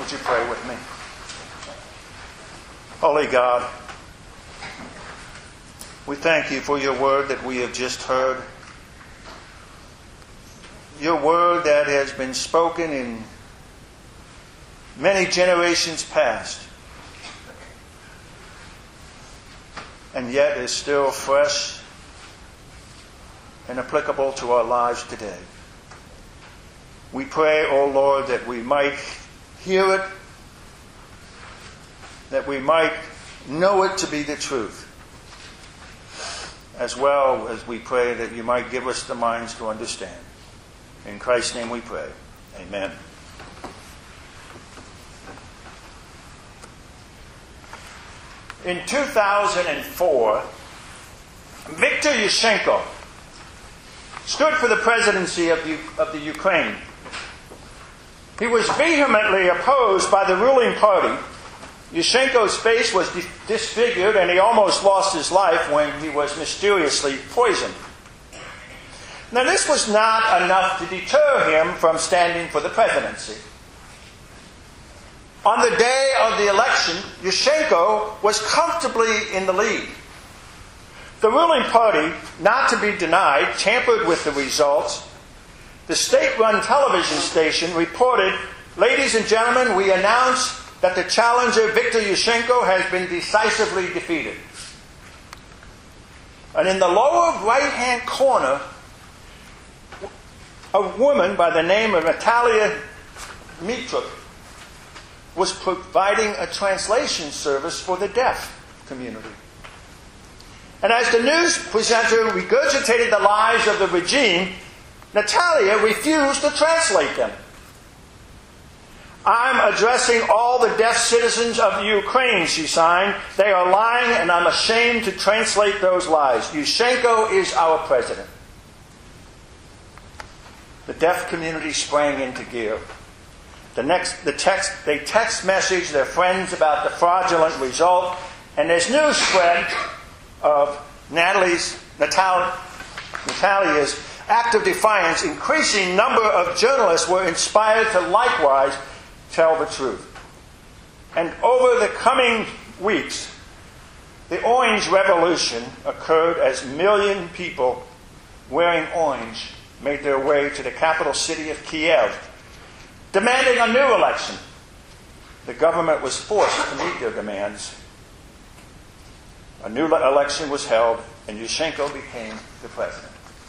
Would you pray with me? Holy God, we thank you for your word that we have just heard. Your word that has been spoken in many generations past, and yet is still fresh and applicable to our lives today. We pray, O Lord, that we might hear it, that we might know it to be the truth, as well as we pray that you might give us the minds to understand. In Christ's name we pray. Amen. In 2004, Viktor Yushchenko stood for the presidency of the Ukraine. He was vehemently opposed by the ruling party. Yushchenko's face was disfigured and he almost lost his life when he was mysteriously poisoned. Now, this was not enough to deter him from standing for the presidency. On the day of the election, Yushchenko was comfortably in the lead. The ruling party, not to be denied, tampered with the results. The state-run television station reported, "Ladies and gentlemen, we announce that the challenger, Viktor Yushchenko, has been decisively defeated." And in the lower right-hand corner, a woman by the name of Natalia Mitruk was providing a translation service for the deaf community. And as the news presenter regurgitated the lies of the regime, Natalia refused to translate them. "I'm addressing all the deaf citizens of Ukraine," she signed. "They are lying and I'm ashamed to translate those lies. Yushchenko is our president." The deaf community sprang into gear. They text message their friends about the fraudulent result, and as news spread of Natalia's act of defiance, increasing number of journalists were inspired to likewise tell the truth. And over the coming weeks, the Orange Revolution occurred as million people wearing orange made their way to the capital city of Kiev, demanding a new election. The government was forced to meet their demands. A new election was held, and Yushchenko became the president.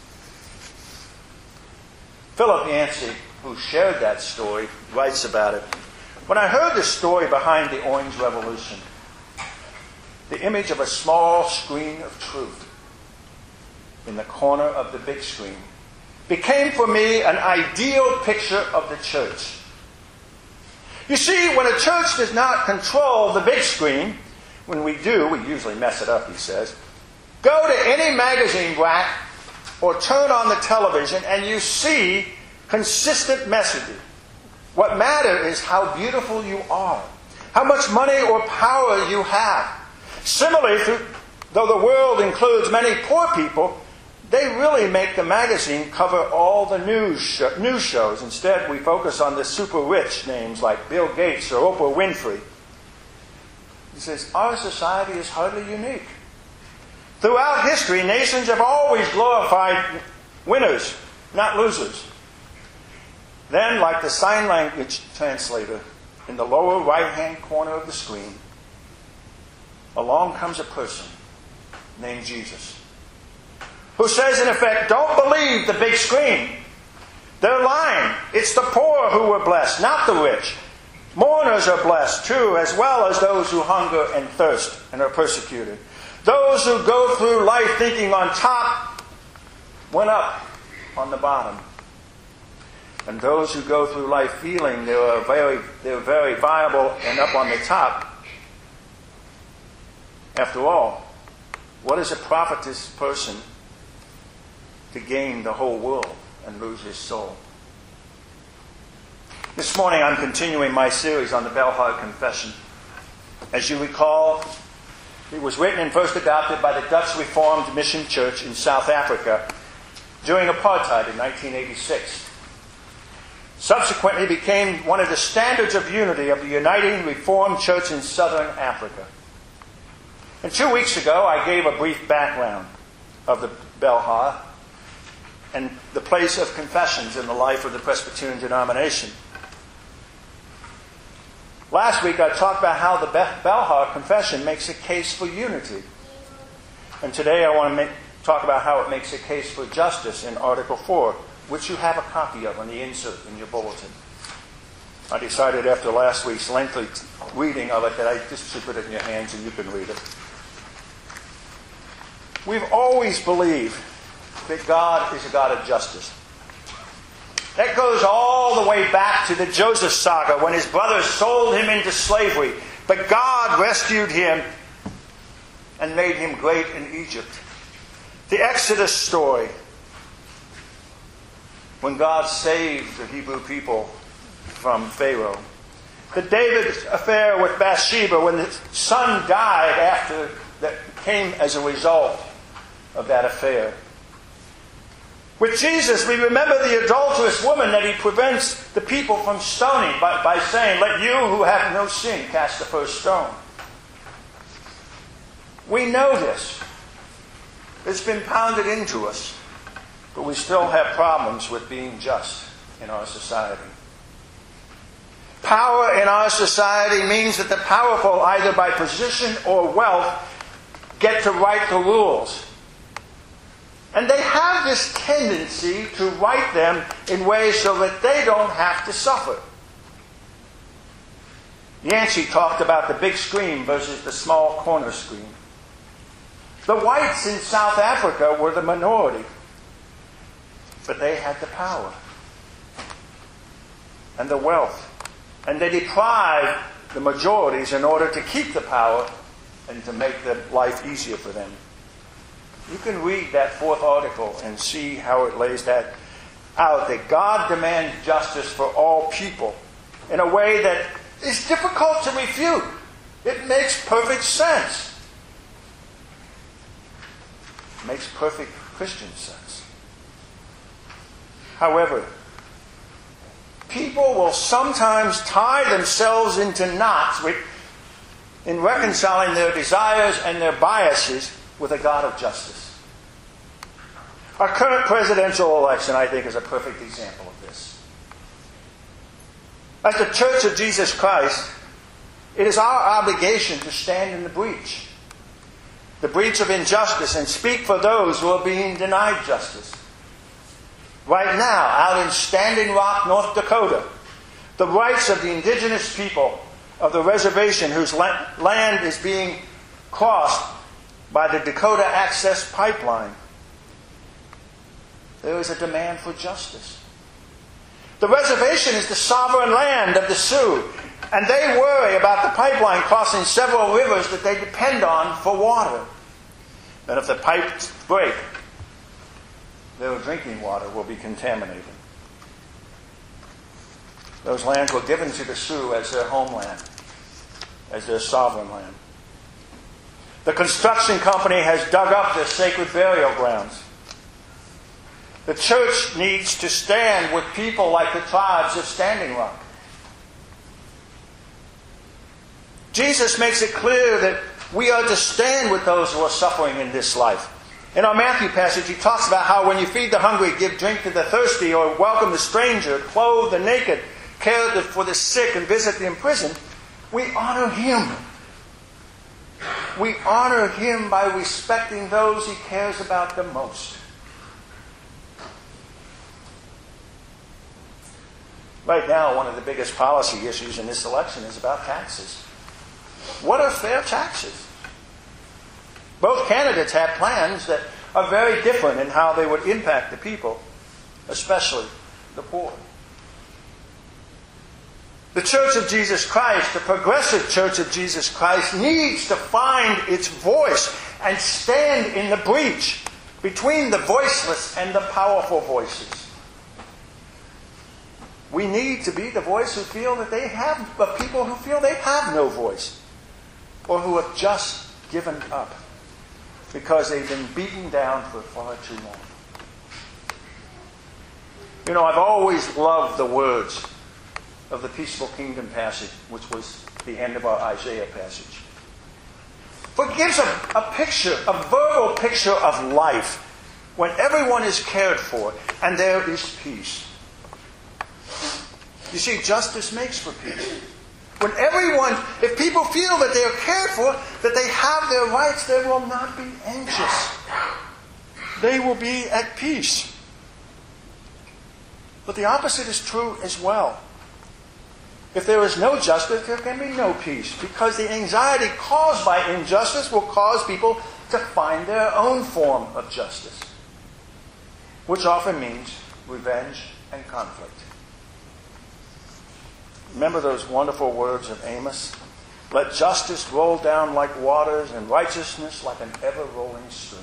Philip Yancey, who shared that story, writes about it. "When I heard the story behind the Orange Revolution, the image of a small screen of truth in the corner of the big screen became for me an ideal picture of the church. You see, when a church does not control the big screen, when we do, we usually mess it up," he says. "Go to any magazine rack or turn on the television and you see consistent messaging. What matters is how beautiful you are, how much money or power you have. Similarly, though the world includes many poor people, they really make the magazine cover all the news shows. Instead, we focus on the super rich names like Bill Gates or Oprah Winfrey." He says, "Our society is hardly unique. Throughout history, nations have always glorified winners, not losers." Then, like the sign language translator in the lower right-hand corner of the screen, along comes a person named Jesus, who says, in effect, "Don't believe the big screen. They're lying. It's the poor who are blessed, not the rich. Mourners are blessed, too, as well as those who hunger and thirst and are persecuted. Those who go through life thinking on top went up on the bottom. And those who go through life feeling they're very viable and up on the top. After all, what is a profitous person to gain the whole world and lose his soul?" This morning I'm continuing my series on the Belhard Confession. As you recall, it was written and first adopted by the Dutch Reformed Mission Church in South Africa during apartheid in 1986. subsequently became one of the standards of unity of the Uniting Reformed Church in Southern Africa. And 2 weeks ago, I gave a brief background of the Belhar and the place of confessions in the life of the Presbyterian denomination. Last week, I talked about how the Belhar Confession makes a case for unity. And today, I want to talk about how it makes a case for justice in Article 4, which you have a copy of on the insert in your bulletin. I decided after last week's lengthy reading of it that I just should put it in your hands and you can read it. We've always believed that God is a God of justice. That goes all the way back to the Joseph saga when his brothers sold him into slavery. But God rescued him and made him great in Egypt. The Exodus story, when God saved the Hebrew people from Pharaoh. The David affair with Bathsheba, when the son died after that came as a result of that affair. With Jesus, we remember the adulterous woman that he prevents the people from stoning by saying, "Let you who have no sin cast the first stone." We know this. It's been pounded into us, but we still have problems with being just in our society. Power in our society means that the powerful, either by position or wealth, get to write the rules. And they have this tendency to write them in ways so that they don't have to suffer. Yancey talked about the big screen versus the small corner screen. The whites in South Africa were the minority, but they had the power and the wealth. And they deprived the majorities in order to keep the power and to make the life easier for them. You can read that 4th article and see how it lays that out, that God demands justice for all people in a way that is difficult to refute. It makes perfect sense. It makes perfect Christian sense. However, people will sometimes tie themselves into knots in reconciling their desires and their biases with a God of justice. Our current presidential election, I think, is a perfect example of this. As the Church of Jesus Christ, it is our obligation to stand in the breach of injustice, and speak for those who are being denied justice. Right now, out in Standing Rock, North Dakota, the rights of the indigenous people of the reservation whose land is being crossed by the Dakota Access Pipeline. There is a demand for justice. The reservation is the sovereign land of the Sioux, and they worry about the pipeline crossing several rivers that they depend on for water. And if the pipes break, their drinking water will be contaminated. Those lands were given to the Sioux as their homeland, as their sovereign land. The construction company has dug up their sacred burial grounds. The church needs to stand with people like the tribes of Standing Rock. Jesus makes it clear that we are to stand with those who are suffering in this life. In our Matthew passage, he talks about how when you feed the hungry, give drink to the thirsty, or welcome the stranger, clothe the naked, care for the sick, and visit the imprisoned, we honor him. We honor him by respecting those he cares about the most. Right now, one of the biggest policy issues in this election is about taxes. What are fair taxes? Both candidates have plans that are very different in how they would impact the people, especially the poor. The Church of Jesus Christ, the progressive Church of Jesus Christ, needs to find its voice and stand in the breach between the voiceless and the powerful voices. We need to be the voice who feel that they have, of people who feel they have no voice, or who have just given up because they've been beaten down for far too long. You know, I've always loved the words of the peaceful kingdom passage, which was the end of our Isaiah passage. For it gives a picture, a verbal picture of life when everyone is cared for and there is peace. You see, justice makes for peace. When everyone, if people feel that they are cared for, that they have their rights, they will not be anxious. They will be at peace. But the opposite is true as well. If there is no justice, there can be no peace, because the anxiety caused by injustice will cause people to find their own form of justice, which often means revenge and conflict. Remember those wonderful words of Amos? Let justice roll down like waters and righteousness like an ever-rolling stream.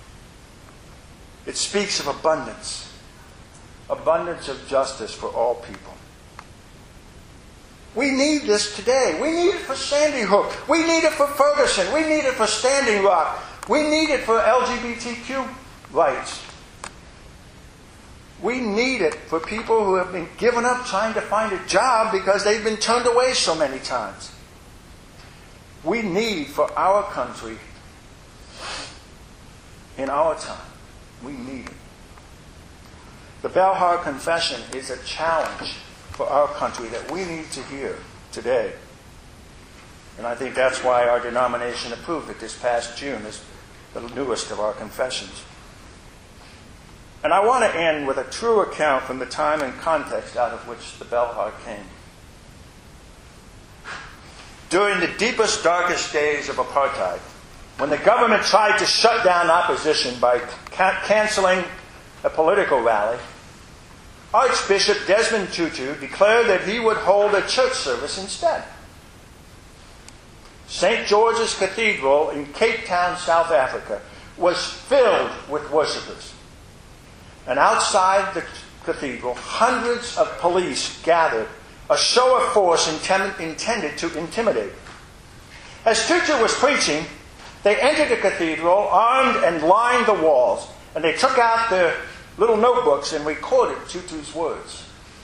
It speaks of abundance of justice for all people. We need this today. We need it for Sandy Hook. We need it for Ferguson. We need it for Standing Rock. We need it for LGBTQ rights. We need it for people who have been given up trying to find a job because they've been turned away so many times. We need for our country, in our time, we need it. The Belhar Confession is a challenge for our country that we need to hear today. And I think that's why our denomination approved it this past June as the newest of our confessions. And I want to end with a true account from the time and context out of which the Belhar came. During the deepest, darkest days of apartheid, when the government tried to shut down opposition by canceling a political rally, Archbishop Desmond Tutu declared that he would hold a church service instead. St. George's Cathedral in Cape Town, South Africa, was filled with worshippers. And outside the cathedral, hundreds of police gathered, a show of force intended to intimidate. As Tutu was preaching, they entered the cathedral, armed and lined the walls, and they took out their little notebooks and recorded Tutu's words.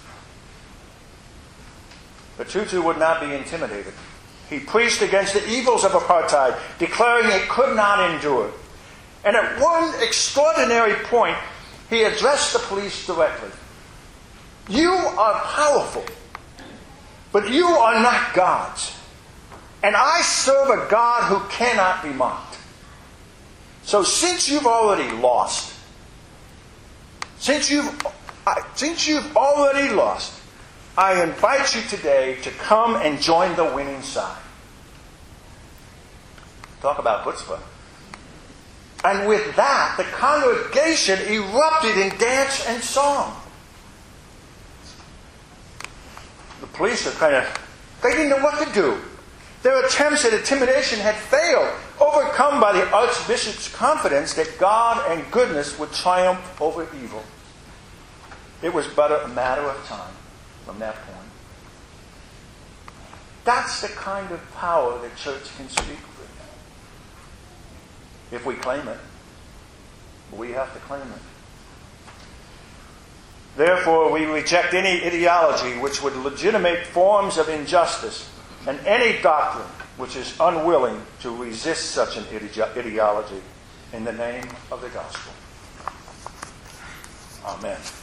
But Tutu would not be intimidated. He preached against the evils of apartheid, declaring it could not endure. And at one extraordinary point, he addressed the police directly. You are powerful, but you are not gods. And I serve a God who cannot be mocked. So since you've already lost, I invite you today to come and join the winning side. Talk about chutzpah. And with that, the congregation erupted in dance and song. The police they didn't know what to do. Their attempts at intimidation had failed, overcome by the Archbishop's confidence that God and goodness would triumph over evil. It was but a matter of time from that point. That's the kind of power the church can speak with. If we claim it, we have to claim it. Therefore, we reject any ideology which would legitimate forms of injustice and any doctrine which is unwilling to resist such an ideology in the name of the gospel. Amen.